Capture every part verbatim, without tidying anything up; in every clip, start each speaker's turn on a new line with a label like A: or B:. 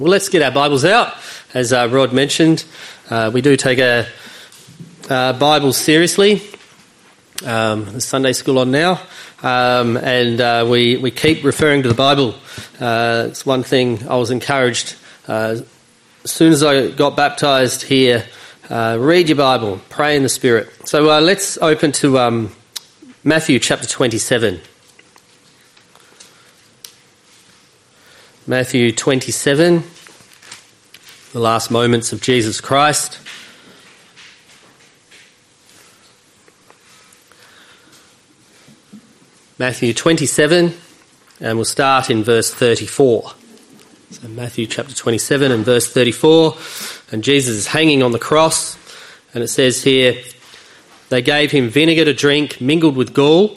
A: Well, let's get our Bibles out. As uh, Rod mentioned, uh, we do take our uh, Bibles seriously. Um, the Sunday school on now, um, and uh, we, we keep referring to the Bible. Uh, it's one thing I was encouraged uh, as soon as I got baptised here, uh, read your Bible, pray in the Spirit. So uh, let's open to um, Matthew chapter twenty-seven. Matthew twenty-seven, the last moments of Jesus Christ. Matthew twenty-seven, and we'll start in verse thirty-four. So Matthew chapter twenty-seven and verse thirty-four, and Jesus is hanging on the cross, and it says here, they gave him vinegar to drink mingled with gall,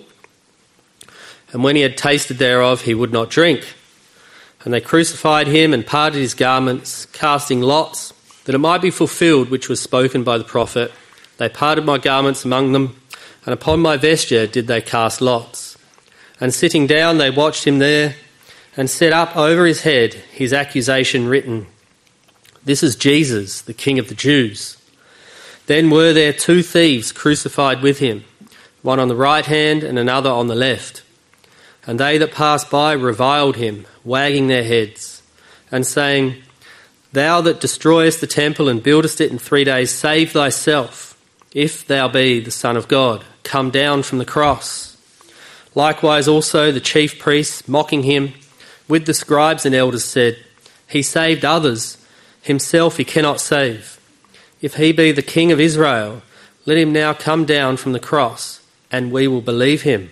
A: and when he had tasted thereof, he would not drink. And they crucified him and parted his garments, casting lots, that it might be fulfilled which was spoken by the prophet. They parted my garments among them, and upon my vesture did they cast lots. And sitting down they watched him there, and set up over his head his accusation written, This is Jesus, the King of the Jews. Then were there two thieves crucified with him, one on the right hand and another on the left. And they that passed by reviled him, wagging their heads, and saying, Thou that destroyest the temple and buildest it in three days, save thyself. If thou be the Son of God, come down from the cross. Likewise also the chief priests, mocking him, with the scribes and elders said, He saved others, himself he cannot save. If he be the King of Israel, let him now come down from the cross, and we will believe him.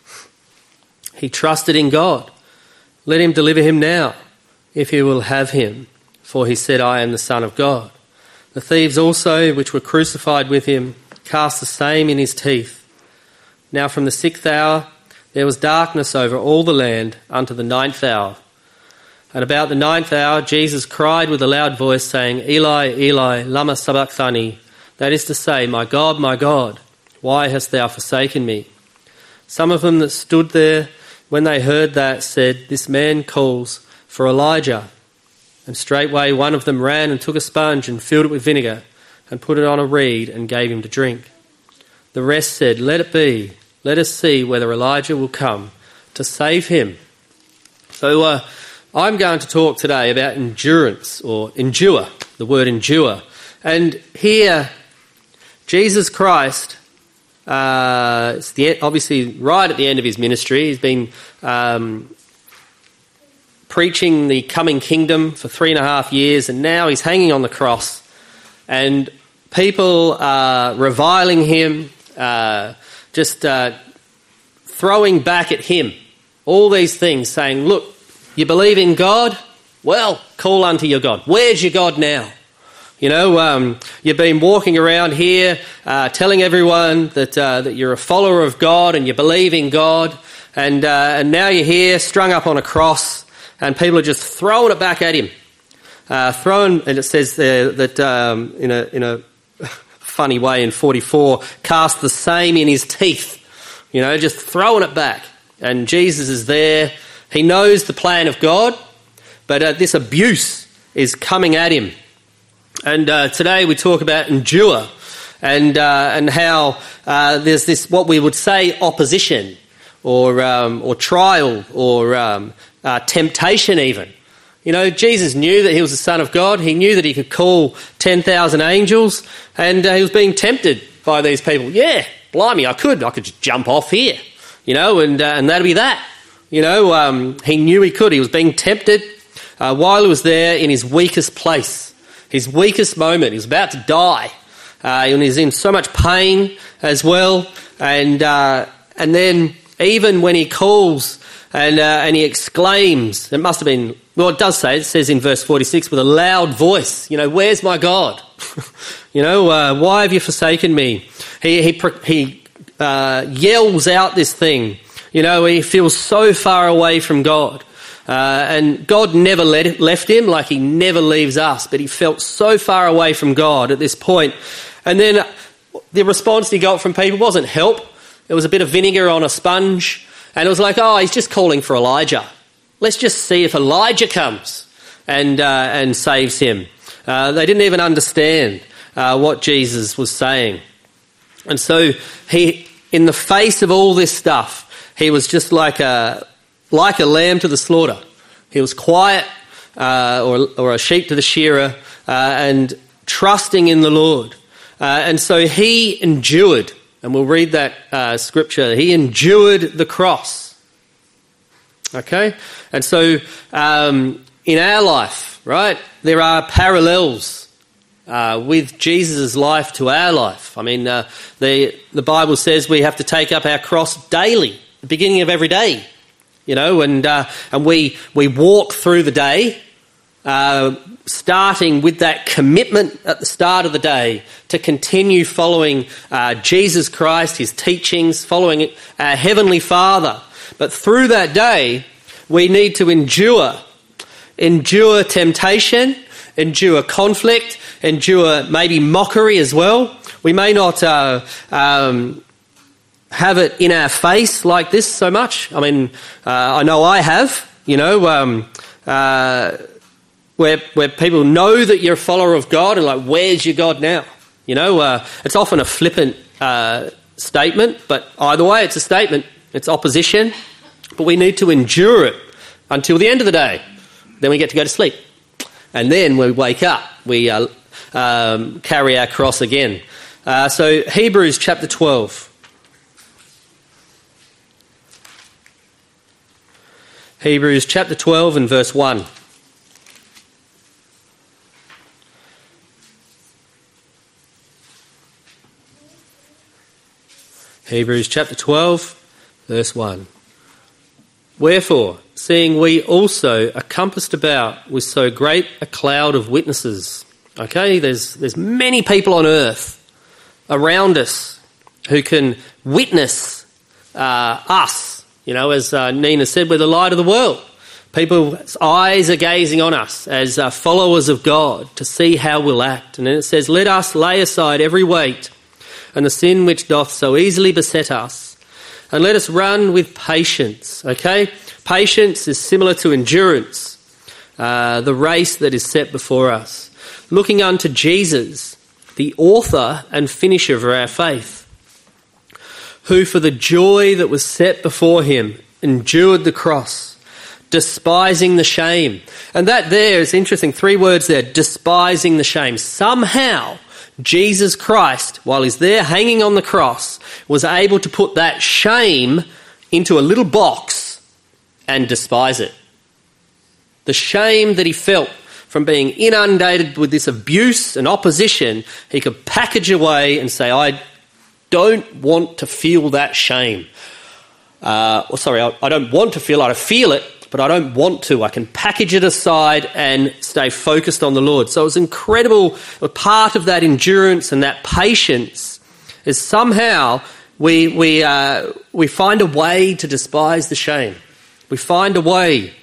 A: He trusted in God. Let him deliver him now, if he will have him. For he said, I am the Son of God. The thieves also, which were crucified with him, cast the same in his teeth. Now from the sixth hour there was darkness over all the land unto the ninth hour. And about the ninth hour Jesus cried with a loud voice, saying, Eli, Eli, lama sabachthani. That is to say, My God, my God, why hast thou forsaken me? Some of them that stood there, when they heard that, said, This man calls for Elijah. And straightway one of them ran and took a sponge and filled it with vinegar and put it on a reed and gave him to drink. The rest said, Let it be. Let us see whether Elijah will come to save him. So uh, I'm going to talk today about endurance, or endure, the word endure. And here, Jesus Christ, Uh, it's the obviously right at the end of his ministry. He's been um, preaching the coming kingdom for three and a half years, and now he's hanging on the cross, and people are reviling him, uh, just uh, throwing back at him all these things, saying, look, you believe in God? Well, call unto your God. Where's your God now? You know, um, you've been walking around here uh, telling everyone that uh, that you're a follower of God and you believe in God, and uh, and now you're here strung up on a cross, and people are just throwing it back at him, uh, throwing. And it says there that um, in a in a funny way in forty-four, cast the same in his teeth. You know, just throwing it back. And Jesus is there. He knows the plan of God, but uh, this abuse is coming at him. And uh, today we talk about endure, and uh, and how uh, there's this, what we would say, opposition, or um, or trial, or um, uh, temptation even. You know, Jesus knew that he was the Son of God. He knew that he could call ten thousand angels, and uh, he was being tempted by these people. Yeah, blimey, I could. I could just jump off here, you know, and uh, and that'd be that. You know, um, he knew he could. He was being tempted uh, while he was there in his weakest place. His weakest moment. He was about to die. Uh, and he's in so much pain as well. And uh, and then even when he calls and uh, and he exclaims, it must have been, well, it does say, it says in verse forty-six, with a loud voice, you know, where's my God? you know, uh, why have you forsaken me? He he he uh, yells out this thing. You know, he feels so far away from God. Uh, and God never let, left him, like he never leaves us, but he felt so far away from God at this point. And then the response he got from people wasn't help. It was a bit of vinegar on a sponge, and it was like, oh, he's just calling for Elijah. Let's just see if Elijah comes. and uh, and saves him. Uh, they didn't even understand uh, what Jesus was saying. And so he, in the face of all this stuff, he was just like a like a lamb to the slaughter. He was quiet, uh, or or a sheep to the shearer, uh, and trusting in the Lord. Uh, and so he endured, and we'll read that uh, scripture. He endured the cross. Okay, and so um, in our life, right, there are parallels Uh, with Jesus' life to our life. I mean, uh, the the Bible says we have to take up our cross daily, the beginning of every day, you know, and uh, and we we walk through the day, uh, starting with that commitment at the start of the day to continue following uh, Jesus Christ, his teachings, following our Heavenly Father. But through that day, we need to endure, endure temptation, endure conflict, endure maybe mockery as well. We may not uh, um, have it in our face like this so much. I mean, uh, I know I have, you know, um, uh, where where people know that you're a follower of God and like, where's your God now? You know, uh, it's often a flippant uh, statement, but either way, it's a statement. It's opposition, but we need to endure it until the end of the day. Then we get to go to sleep. And then when we wake up, we uh, um, carry our cross again. Uh, so Hebrews chapter twelve. Hebrews chapter twelve and verse one. Hebrews chapter twelve, verse one. Wherefore, seeing we also are compassed about with so great a cloud of witnesses. Okay, there's there's many people on earth around us who can witness uh, us. You know, as uh, Nina said, we're the light of the world. People's eyes are gazing on us as uh, followers of God to see how we'll act. And then it says, let us lay aside every weight and the sin which doth so easily beset us, and let us run with patience, okay? Patience is similar to endurance, uh, the race that is set before us. Looking unto Jesus, the author and finisher of our faith, who for the joy that was set before him endured the cross, despising the shame. And that there is interesting, three words there, despising the shame. Somehow Jesus Christ, while he's there hanging on the cross, was able to put that shame into a little box and despise it. The shame that he felt from being inundated with this abuse and opposition, he could package away and say, I don't want to feel that shame. Uh, or sorry, I, I don't want to feel it, I feel it, but I don't want to. I can package it aside and stay focused on the Lord. So it was incredible. A part of that endurance and that patience is somehow we we uh, we find a way to despise the shame. We find a way,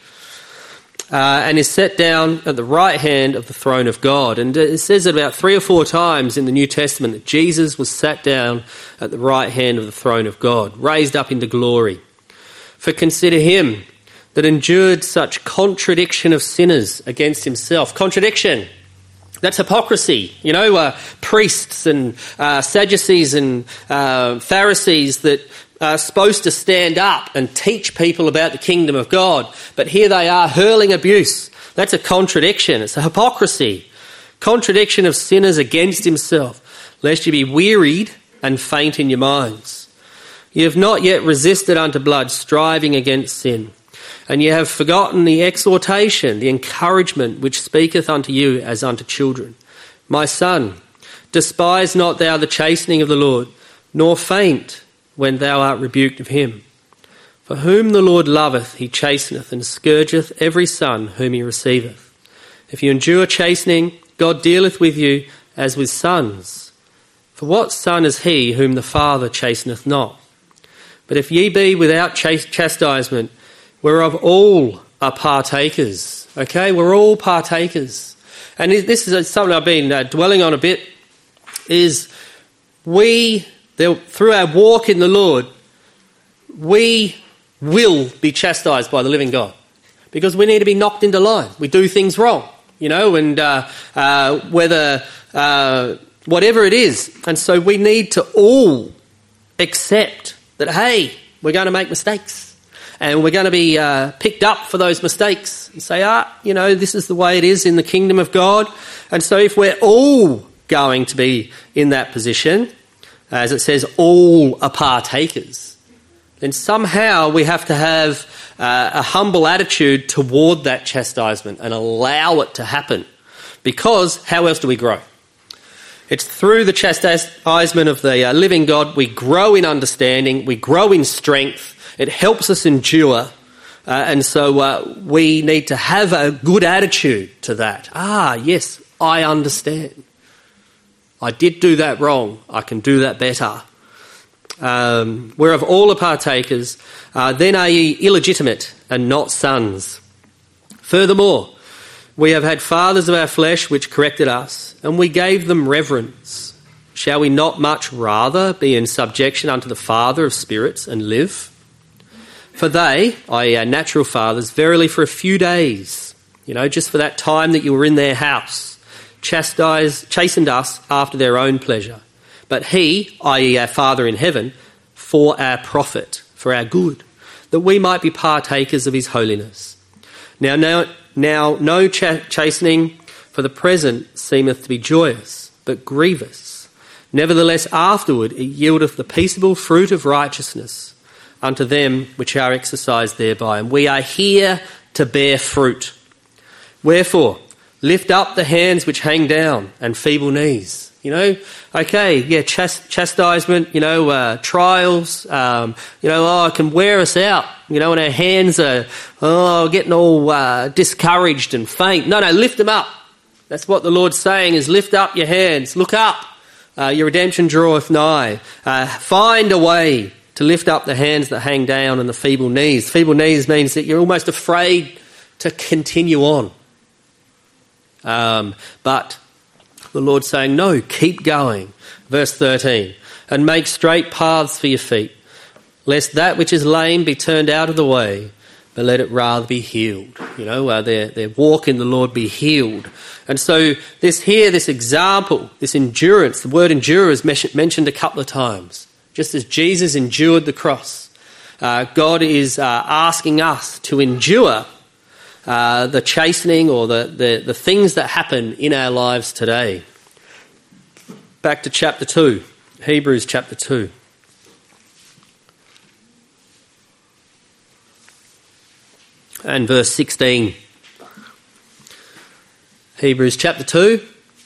A: uh, and is set down at the right hand of the throne of God. And it says it about three or four times in the New Testament that Jesus was sat down at the right hand of the throne of God, raised up into glory. For consider him that endured such contradiction of sinners against himself. Contradiction, that's hypocrisy. You know, uh, priests and uh, Sadducees and uh, Pharisees that are supposed to stand up and teach people about the kingdom of God, but here they are hurling abuse. That's a contradiction. It's a hypocrisy. Contradiction of sinners against himself, lest you be wearied and faint in your minds. You have not yet resisted unto blood, striving against sin. And ye have forgotten the exhortation, the encouragement which speaketh unto you as unto children. My son, despise not thou the chastening of the Lord, nor faint when thou art rebuked of him. For whom the Lord loveth, he chasteneth, and scourgeth every son whom he receiveth. If you endure chastening, God dealeth with you as with sons. For what son is he whom the Father chasteneth not? But if ye be without chastisement, whereof all are partakers. Okay, we're all partakers. And this is something I've been uh, dwelling on a bit, is we, through our walk in the Lord, we will be chastised by the living God. because we need to be knocked into line. We do things wrong, you know, and uh, uh, whether uh, whatever it is. And so we need to all accept that, hey, we're going to make mistakes and we're going to be uh, picked up for those mistakes and say, ah, you know, this is the way it is in the kingdom of God. And so if we're all going to be in that position, as it says, all are partakers, then somehow we have to have uh, a humble attitude toward that chastisement and allow it to happen. Because how else do we grow? It's through the chastisement of the uh, living God we grow in understanding, we grow in strength, it helps us endure, uh, and so uh, we need to have a good attitude to that. Ah, yes, I understand. I did do that wrong, I can do that better. Um, whereof all are partakers, uh, then are ye illegitimate and not sons. Furthermore, we have had fathers of our flesh which corrected us, and we gave them reverence. Shall we not much rather be in subjection unto the Father of spirits and live? For they, that is our natural fathers, verily for a few days, you know, just for that time that you were in their house, chastised, chastened us after their own pleasure. But he, that is our Father in heaven, for our profit, for our good, that we might be partakers of his holiness. Now, now, now no ch- chastening for the present seemeth to be joyous, but grievous. Nevertheless, afterward it yieldeth the peaceable fruit of righteousness unto them which are exercised thereby. And we are here to bear fruit. Wherefore, lift up the hands which hang down and feeble knees. You know, okay, yeah, chast- chastisement, you know, uh, trials, um, you know, oh, it can wear us out, you know, and our hands are, oh, getting all uh, discouraged and faint. No, no, lift them up. That's what the Lord's saying is lift up your hands, look up, uh, your redemption draweth nigh. Uh, find a way to lift up the hands that hang down and the feeble knees. Feeble knees means that you're almost afraid to continue on. Um, but the Lord's saying, no, keep going. Verse thirteen, and make straight paths for your feet, lest that which is lame be turned out of the way, but let it rather be healed. You know, uh, their, their walk in the Lord be healed. And so this here, this example, this endurance, the word endure is mentioned a couple of times. Just as Jesus endured the cross, uh, God is uh, asking us to endure Uh, the chastening or the, the, the things that happen in our lives today. Back to chapter two, Hebrews chapter two. And verse sixteen. Hebrews chapter two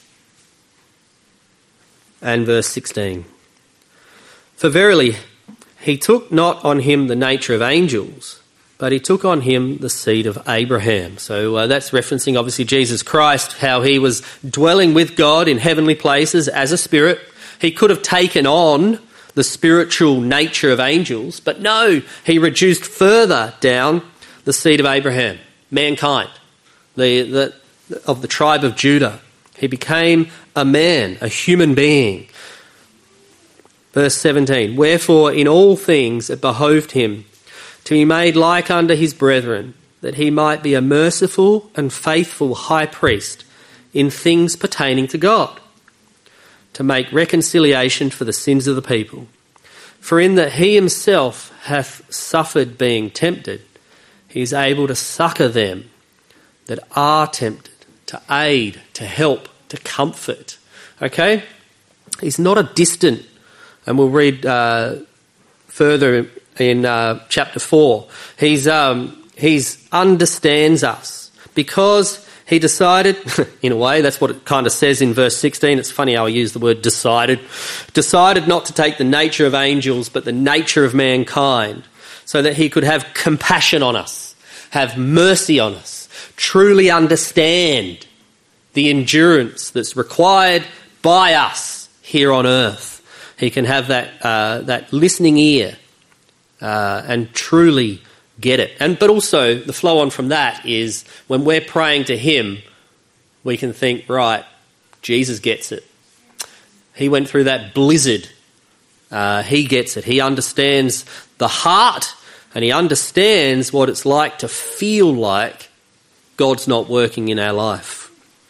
A: and verse sixteen. For verily he took not on him the nature of angels, but he took on him the seed of Abraham. So uh, that's referencing obviously Jesus Christ, how he was dwelling with God in heavenly places as a spirit. He could have taken on the spiritual nature of angels, but no, he reduced further down the seed of Abraham, mankind, the, the of the tribe of Judah. He became a man, a human being. Verse seventeen, wherefore in all things it behoved him to be made like unto his brethren, that he might be a merciful and faithful high priest in things pertaining to God, to make reconciliation for the sins of the people. For in that he himself hath suffered being tempted, he is able to succour them that are tempted, to aid, to help, to comfort. Okay? He's not a distant, and we'll read uh, further in uh, chapter four. He's um, he's understands us because he decided, in a way, that's what it kind of says in verse sixteen. It's funny how I use the word decided. Decided not to take the nature of angels, but the nature of mankind, so that he could have compassion on us, have mercy on us, truly understand the endurance that's required by us here on earth. He can have that uh, that listening ear uh, and truly get it. And but also the flow on from that is when we're praying to him, we can think, right, Jesus gets it. He went through that blizzard. Uh, he gets it. He understands the heart and he understands what it's like to feel like God's not working in our life.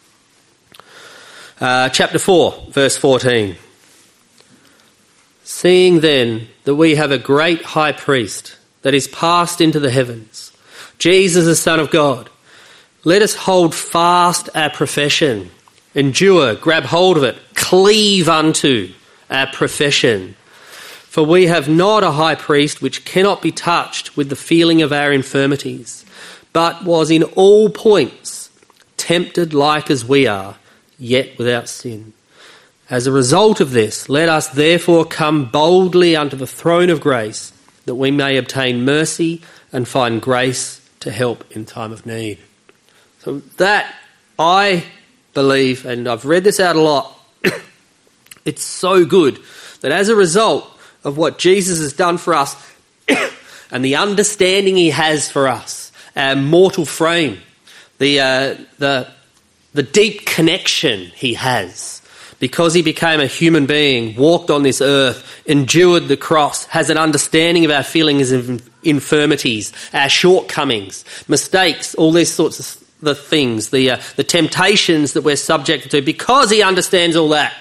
A: Uh, chapter four, verse fourteen. Seeing then that we have a great high priest that is passed into the heavens, Jesus the Son of God, let us hold fast our profession. Endure, grab hold of it, cleave unto our profession. For we have not a high priest which cannot be touched with the feeling of our infirmities, but was in all points tempted like as we are, yet without sin. As a result of this, let us therefore come boldly unto the throne of grace, that we may obtain mercy and find grace to help in time of need. So that, I believe, and I've read this out a lot, it's so good that as a result of what Jesus has done for us and the understanding he has for us, our mortal frame, the uh, the the deep connection he has, because he became a human being, walked on this earth, endured the cross, has an understanding of our feelings of infirmities, our shortcomings, mistakes, all these sorts of the things, the uh, the temptations that we're subjected to, because he understands all that.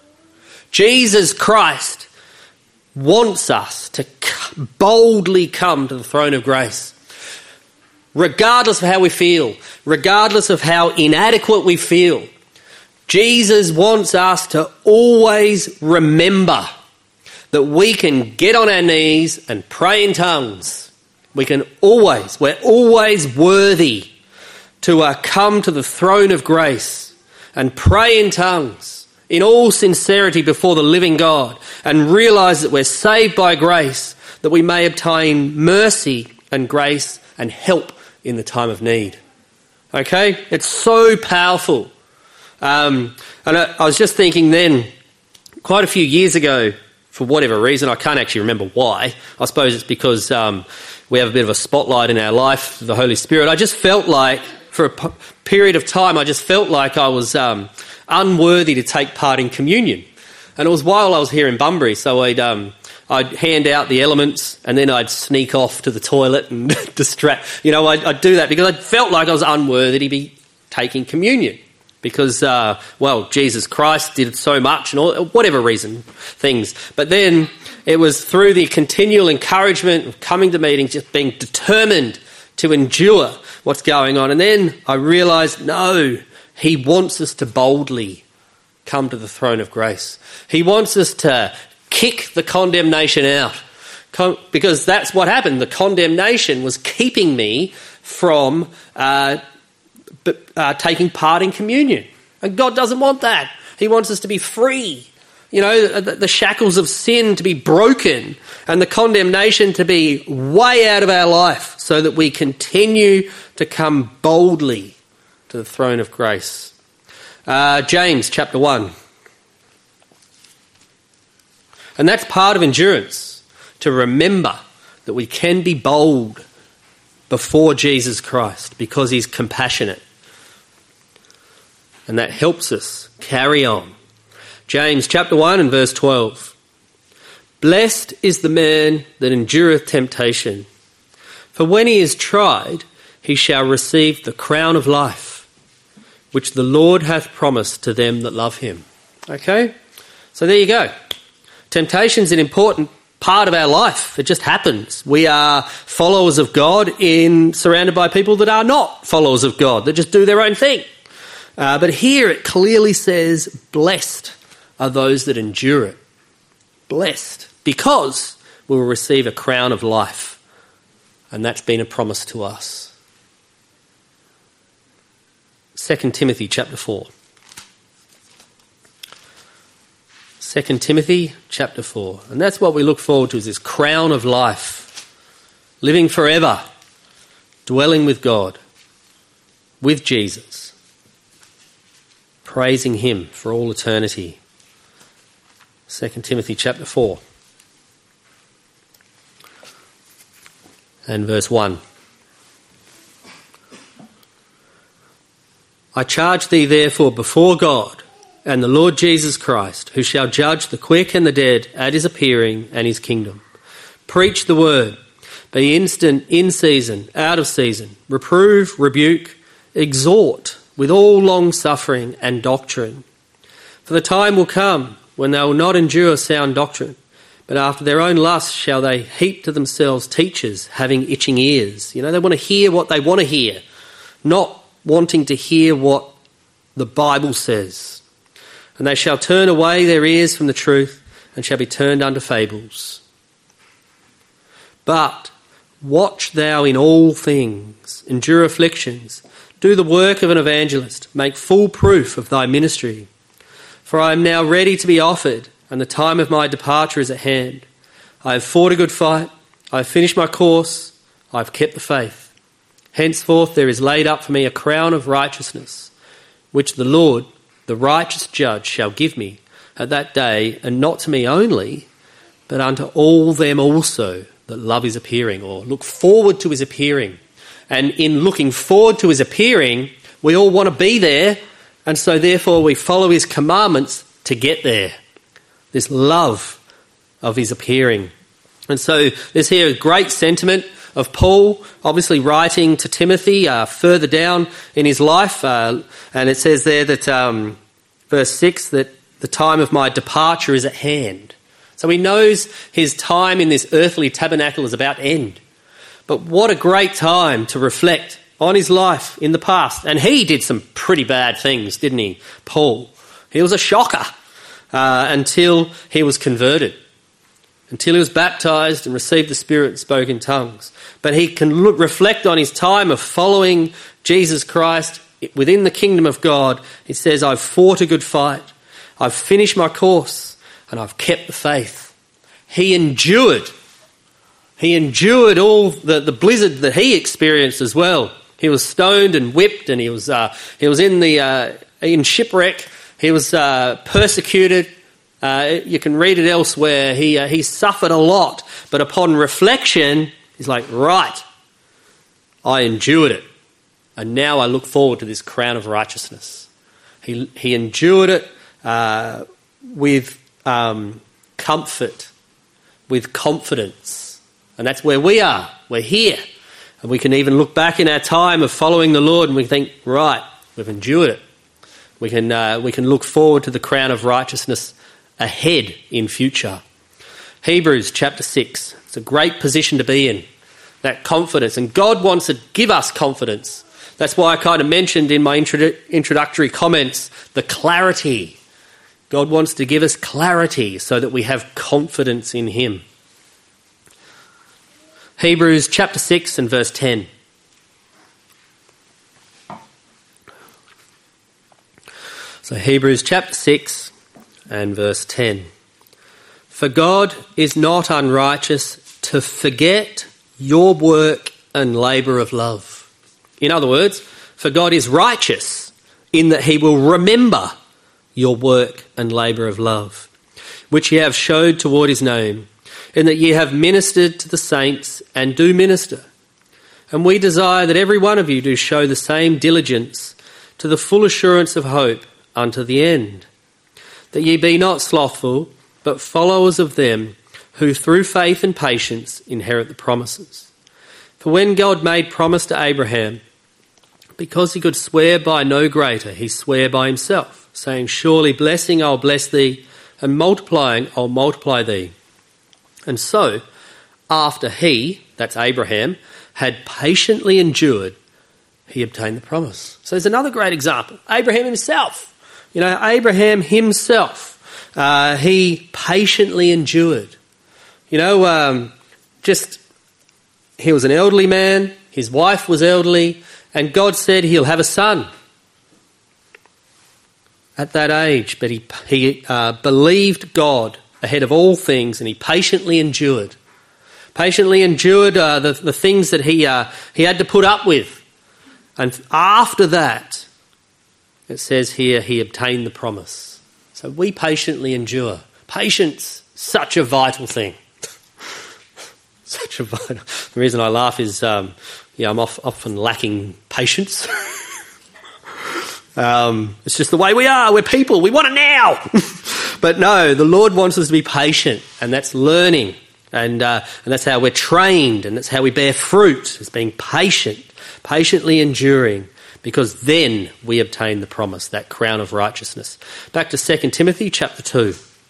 A: Jesus Christ wants us to boldly come to the throne of grace. Regardless of how we feel, regardless of how inadequate we feel, Jesus wants us to always remember that we can get on our knees and pray in tongues. We can always, we're always worthy to uh, come to the throne of grace and pray in tongues in all sincerity before the living God, and realise that we're saved by grace, that we may obtain mercy and grace and help in the time of need. Okay? It's so powerful. Um, and I, I was just thinking then, quite a few years ago, for whatever reason, I can't actually remember why. I suppose it's because um, we have a bit of a spotlight in our life, the Holy Spirit. I just felt like, for a p- period of time, I just felt like I was um, unworthy to take part in communion. And it was while I was here in Bunbury, so I'd um, I'd hand out the elements and then I'd sneak off to the toilet and distract. You know, I'd, I'd do that because I felt like I was unworthy to be taking communion. Because, uh, well, Jesus Christ did so much and all, whatever reason, things. But then it was through the continual encouragement of coming to meetings, just being determined to endure what's going on. And then I realised, no, he wants us to boldly come to the throne of grace. He wants us to kick the condemnation out, because that's what happened. The condemnation was keeping me from uh, uh, taking part in communion. And God doesn't want that. He wants us to be free. You know, the, the shackles of sin to be broken and the condemnation to be way out of our life, so that we continue to come boldly to the throne of grace. Uh, James chapter one. And that's part of endurance, to remember that we can be bold before Jesus Christ because he's compassionate. And that helps us carry on. James chapter one and verse twelve. Blessed is the man that endureth temptation, for when he is tried, he shall receive the crown of life, which the Lord hath promised to them that love him. Okay? So there you go. Temptation's an important part of our life. It just happens. We are followers of God in surrounded by people that are not followers of God, that just do their own thing. Uh, but here it clearly says, blessed are those that endure it. Blessed. Because we will receive a crown of life. And that's been a promise to us. Second Timothy chapter four. Second Timothy chapter four. And that's what we look forward to, is this crown of life. Living forever. Dwelling with God. With Jesus. Praising him for all eternity. Second Timothy chapter four. And verse one. I charge thee therefore before God and the Lord Jesus Christ, who shall judge the quick and the dead at his appearing and his kingdom. Preach the word. Be instant in season, out of season. Reprove, rebuke, exhort with all long suffering and doctrine. For the time will come when they will not endure sound doctrine, but after their own lusts shall they heap to themselves teachers having itching ears. You know, they want to hear what they want to hear, not wanting to hear what the Bible says. And they shall turn away their ears from the truth and shall be turned unto fables. But watch thou in all things, endure afflictions, do the work of an evangelist, make full proof of thy ministry. For I am now ready to be offered, and the time of my departure is at hand. I have fought a good fight, I have finished my course, I have kept the faith. Henceforth there is laid up for me a crown of righteousness, which the Lord, the righteous judge, shall give me at that day, and not to me only, but unto all them also that love his appearing, or look forward to his appearing. And in looking forward to his appearing, we all want to be there, and so therefore we follow his commandments to get there. This love of his appearing. And so there's here a great sentiment of Paul, obviously writing to Timothy uh, further down in his life. Uh, and it says there that, um, verse six, that the time of my departure is at hand. So he knows his time in this earthly tabernacle is about to end. But what a great time to reflect on his life in the past. And he did some pretty bad things, didn't he, Paul? He was a shocker uh, until he was converted, until he was baptised and received the Spirit and spoke in tongues. But he can look, reflect on his time of following Jesus Christ within the kingdom of God. He says, I've fought a good fight, I've finished my course, and I've kept the faith. He endured. He endured all the, the blizzard that he experienced as well. He was stoned and whipped, and he was uh, he was in the uh, in shipwreck. He was uh, persecuted. Uh, you can read it elsewhere. He uh, he suffered a lot, but upon reflection, he's like, right, I endured it, and now I look forward to this crown of righteousness. He he endured it uh, with um, comfort, with confidence, and that's where we are. We're here, and we can even look back in our time of following the Lord, and we think, right, we've endured it. We can uh, we can look forward to the crown of righteousness ahead in future. Hebrews chapter six. It's a great position to be in, that confidence. And God wants to give us confidence. That's why I kind of mentioned in my introdu- introductory comments the clarity. God wants to give us clarity so that we have confidence in him. Hebrews chapter six and verse ten. So Hebrews chapter six and verse ten. For God is not unrighteous to forget your work and labour of love. In other words, for God is righteous in that he will remember your work and labour of love, which ye have showed toward his name, in that ye have ministered to the saints and do minister. And we desire that every one of you do show the same diligence to the full assurance of hope unto the end, that ye be not slothful, but followers of them who through faith and patience inherit the promises. For when God made promise to Abraham, because he could swear by no greater, he sware by himself, saying, surely blessing I'll bless thee, and multiplying I'll multiply thee. And so, after he, that's Abraham, had patiently endured, he obtained the promise. So there's another great example. Abraham himself. You know, Abraham himself, uh, he patiently endured. You know, um, just, he was an elderly man, his wife was elderly, and God said he'll have a son at that age. But he, he uh, believed God ahead of all things, and he patiently endured. Patiently endured uh, the, the things that he uh, he had to put up with. And after that, it says here, he obtained the promise. So we patiently endure. Patience, such a vital thing. Such a vital... The reason I laugh is, um, yeah, I'm off, often lacking patience. um, it's just the way we are. We're people. We want it now. But no, the Lord wants us to be patient, and that's learning. And, uh, and that's how we're trained, and that's how we bear fruit, is being patient, patiently enduring, because then we obtain the promise, that crown of righteousness. Back to Second Timothy chapter two.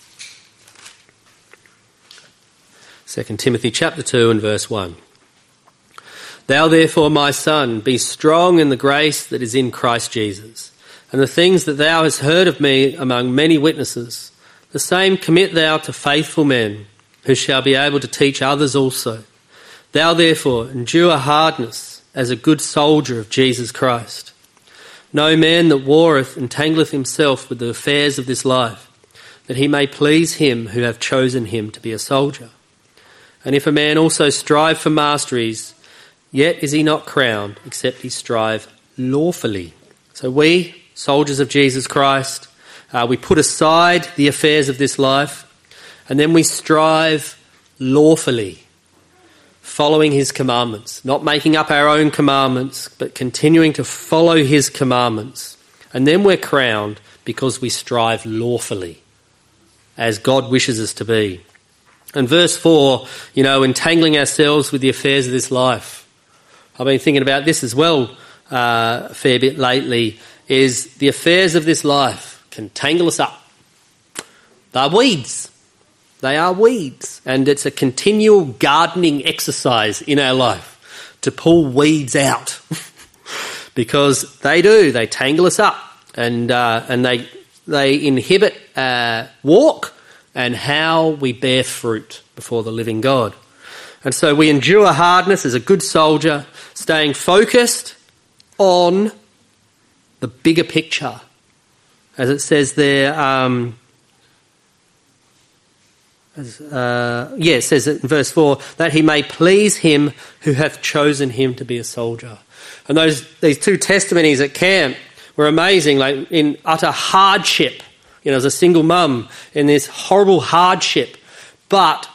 A: Second Timothy chapter two and verse one. Thou therefore, my son, be strong in the grace that is in Christ Jesus, and the things that thou hast heard of me among many witnesses, the same commit thou to faithful men, who shall be able to teach others also. Thou therefore endure hardness as a good soldier of Jesus Christ. No man that warreth entangleth himself with the affairs of this life, that he may please him who hath chosen him to be a soldier. And if a man also strive for masteries, yet is he not crowned, except he strive lawfully. So we, soldiers of Jesus Christ, uh, we put aside the affairs of this life, and then we strive lawfully, following his commandments, not making up our own commandments, but continuing to follow his commandments. And then we're crowned because we strive lawfully, as God wishes us to be. And verse four, you know, entangling ourselves with the affairs of this life. I've been thinking about this as well uh, a fair bit lately, is the affairs of this life can tangle us up. They're weeds. They are weeds, and it's a continual gardening exercise in our life to pull weeds out because they do, they tangle us up, and uh, and they they inhibit uh, walk and how we bear fruit before the living God. And so we endure hardness as a good soldier, staying focused on the bigger picture, as it says there. Um, Uh, yeah, it says in verse four, that he may please him who hath chosen him to be a soldier. And those these two testimonies at camp were amazing, like in utter hardship, you know, as a single mum in this horrible hardship. But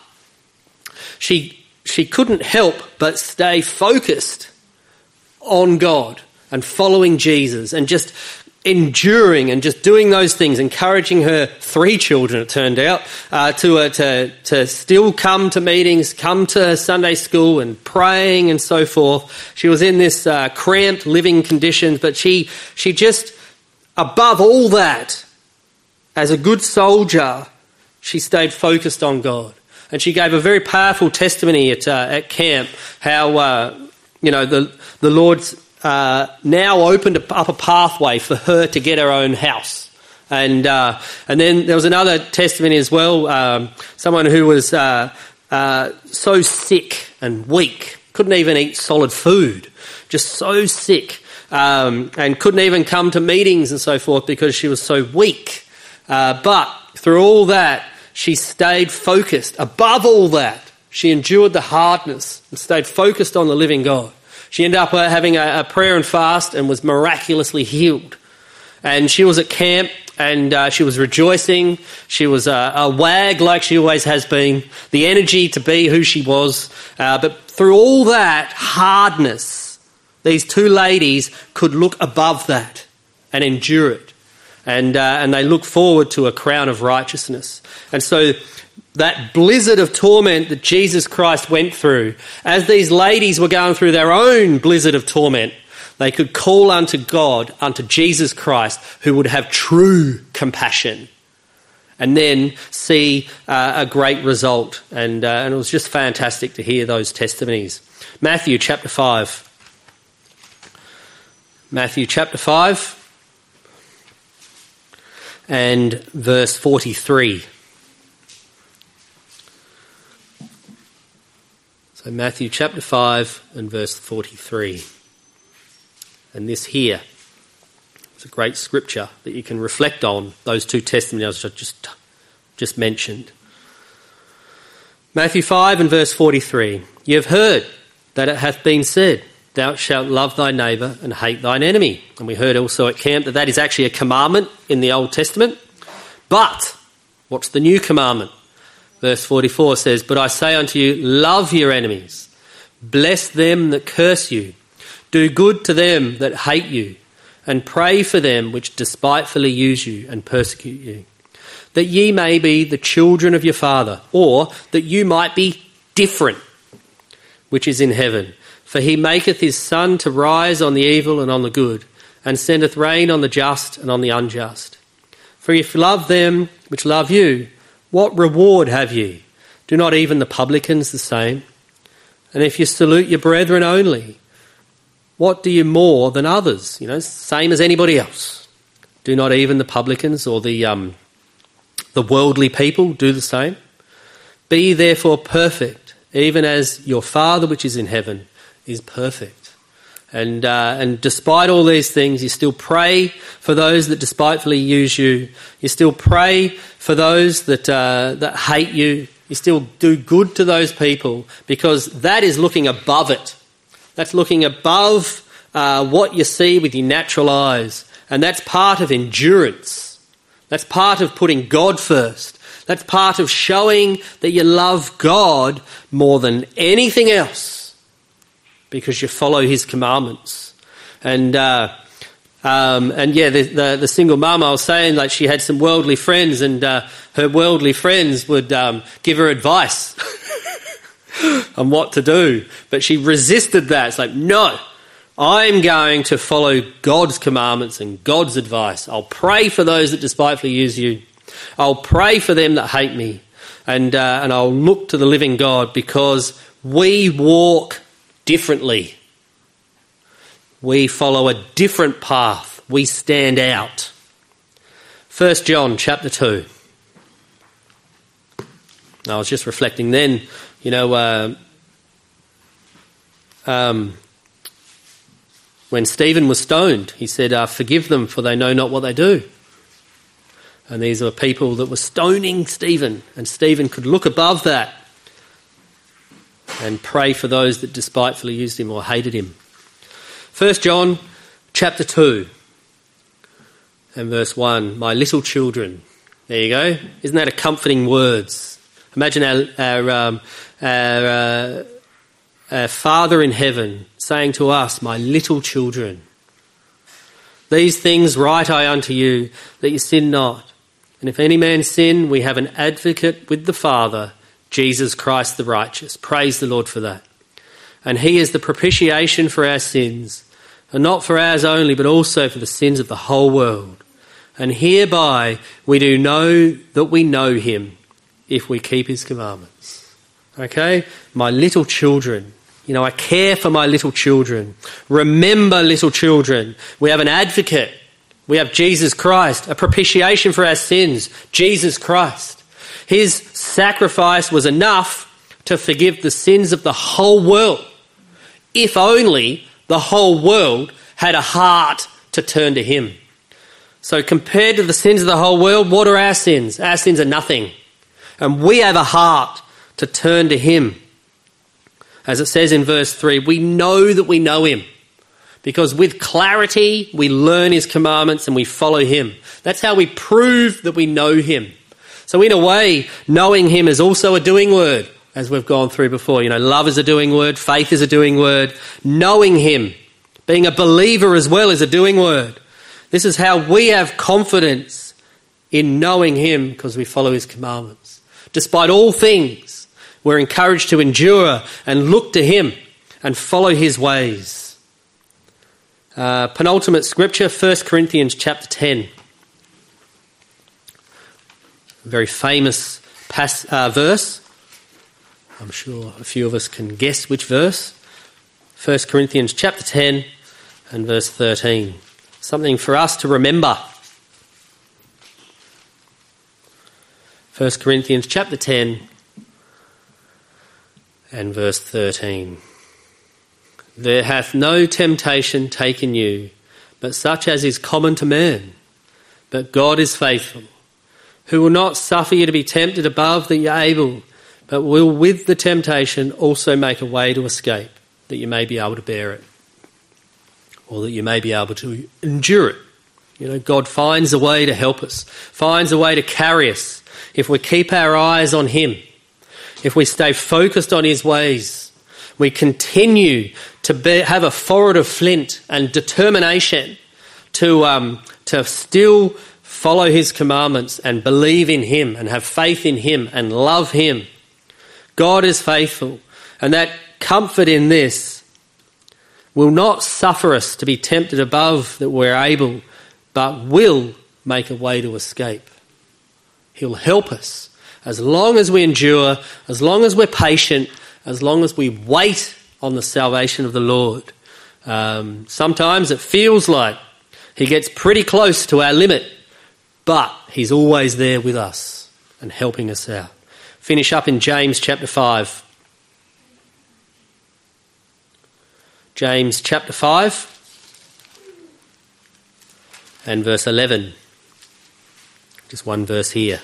A: she she couldn't help but stay focused on God and following Jesus and just enduring and just doing those things, encouraging her three children, it turned out, uh, to, uh, to to still come to meetings, come to Sunday school and praying and so forth. She was in this uh, cramped living conditions, but she she just, above all that, as a good soldier, she stayed focused on God. And she gave a very powerful testimony at uh, at camp, how uh, you know the the Lord's Uh, now opened up a pathway for her to get her own house. And uh, and then there was another testimony as well, um, someone who was uh, uh, so sick and weak, couldn't even eat solid food, just so sick, um, and couldn't even come to meetings and so forth because she was so weak. Uh, but through all that, she stayed focused. Above all that, she endured the hardness and stayed focused on the living God. She ended up uh, having a, a prayer and fast and was miraculously healed. And she was at camp and uh, she was rejoicing. She was a, a wag like she always has been, the energy to be who she was. Uh, but through all that hardness, these two ladies could look above that and endure it. And, uh, and they look forward to a crown of righteousness. And so that blizzard of torment that Jesus Christ went through, as these ladies were going through their own blizzard of torment, they could call unto God, unto Jesus Christ, who would have true compassion, and then see uh, a great result. And, uh, and it was just fantastic to hear those testimonies. Matthew chapter five. Matthew chapter five and verse forty-three. So Matthew chapter five and verse forty-three. And this here is a great scripture that you can reflect on, those two testimonies I just, just mentioned. Matthew five and verse forty-three. You have heard that it hath been said, thou shalt love thy neighbour and hate thine enemy. And we heard also at camp that that is actually a commandment in the Old Testament. But what's the new commandment? Verse forty-four says, but I say unto you, love your enemies, bless them that curse you, do good to them that hate you, and pray for them which despitefully use you and persecute you, that ye may be the children of your Father, or that you might be different, which is in heaven. For he maketh his sun to rise on the evil and on the good, and sendeth rain on the just and on the unjust. For if you love them which love you, what reward have ye? Do not even the publicans the same? And if you salute your brethren only, what do you more than others? You know, same as anybody else. Do not even the publicans or the um, the worldly people do the same? Be therefore perfect, even as your Father which is in heaven is perfect. And uh, and despite all these things, you still pray for those that despitefully use you. You still pray for those that uh, that hate you. You still do good to those people, because that is looking above it. That's looking above uh, what you see with your natural eyes. And that's part of endurance. That's part of putting God first. That's part of showing that you love God more than anything else, because you follow his commandments. And uh, um, and yeah, the, the, the single mum, I was saying, like, she had some worldly friends, and uh, her worldly friends would um, give her advice on what to do. But she resisted that. It's like, no, I'm going to follow God's commandments and God's advice. I'll pray for those that despitefully use you. I'll pray for them that hate me. And, uh, and I'll look to the living God, because we walk differently. We follow a different path. We stand out. First John chapter two. I was just reflecting then, you know, uh, um, when Stephen was stoned, he said, uh, forgive them, for they know not what they do. And these are people that were stoning Stephen, and Stephen could look above that and pray for those that despitefully used him or hated him. First John chapter two and verse one, my little children. There you go. Isn't that a comforting words? Imagine our, our, um, our, uh, our Father in heaven saying to us, my little children, these things write I unto you, that you sin not. And if any man sin, we have an advocate with the Father, Jesus Christ the righteous. Praise the Lord for that. And he is the propitiation for our sins, and not for ours only, but also for the sins of the whole world. And hereby we do know that we know him, if we keep his commandments. Okay? My little children. You know, I care for my little children. Remember, little children, we have an advocate. We have Jesus Christ, a propitiation for our sins, Jesus Christ. His sacrifice was enough to forgive the sins of the whole world, if only the whole world had a heart to turn to him. So compared to the sins of the whole world, what are our sins? Our sins are nothing. And we have a heart to turn to him. As it says in verse three, we know that we know him, because with clarity we learn his commandments and we follow him. That's how we prove that we know him. So in a way, knowing him is also a doing word, as we've gone through before. You know, love is a doing word, faith is a doing word. Knowing him, being a believer as well, is a doing word. This is how we have confidence in knowing him, because we follow his commandments. Despite all things, we're encouraged to endure and look to him and follow his ways. Uh, penultimate scripture, First Corinthians chapter ten. A very famous pas- uh, verse. I'm sure a few of us can guess which verse. First Corinthians chapter ten and verse thirteen. Something for us to remember. First Corinthians chapter ten and verse thirteen. There hath no temptation taken you, but such as is common to man. But God is faithful, who will not suffer you to be tempted above that you are able, but will with the temptation also make a way to escape, that you may be able to bear it, or that you may be able to endure it. You know, God finds a way to help us, finds a way to carry us, if we keep our eyes on him, if we stay focused on his ways. We continue to be, have a forehead of flint and determination to um, to still follow his commandments and believe in him and have faith in him and love him. God is faithful, and that comfort in this will not suffer us to be tempted above that we're able, but will make a way to escape. He'll help us as long as we endure, as long as we're patient, as long as we wait on the salvation of the Lord. Um, sometimes it feels like he gets pretty close to our limit, but he's always there with us and helping us out. Finish up in James chapter five. James chapter five and verse eleven. Just one verse here.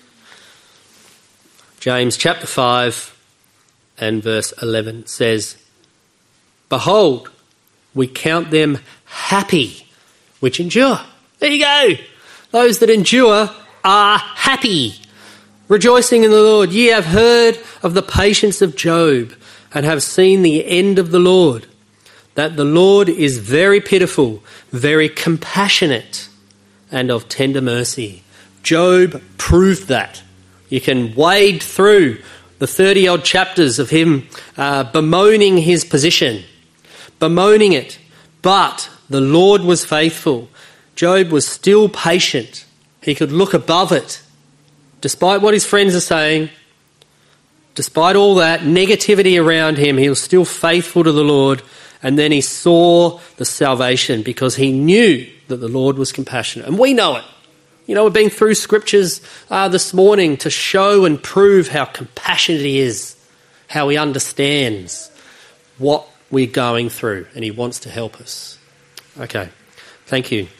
A: James chapter five and verse eleven says, "Behold, we count them happy which endure." There you go. Those that endure are happy, rejoicing in the Lord. Ye have heard of the patience of Job, and have seen the end of the Lord, that the Lord is very pitiful, very compassionate, and of tender mercy. Job proved that. You can wade through the thirty-odd chapters of him uh, bemoaning his position, bemoaning it, but the Lord was faithful. Job was still patient. He could look above it. Despite what his friends are saying, despite all that negativity around him, he was still faithful to the Lord. And then he saw the salvation because he knew that the Lord was compassionate. And we know it. You know, we've been through scriptures uh, this morning to show and prove how compassionate he is, how he understands what we're going through, and he wants to help us. Okay, thank you.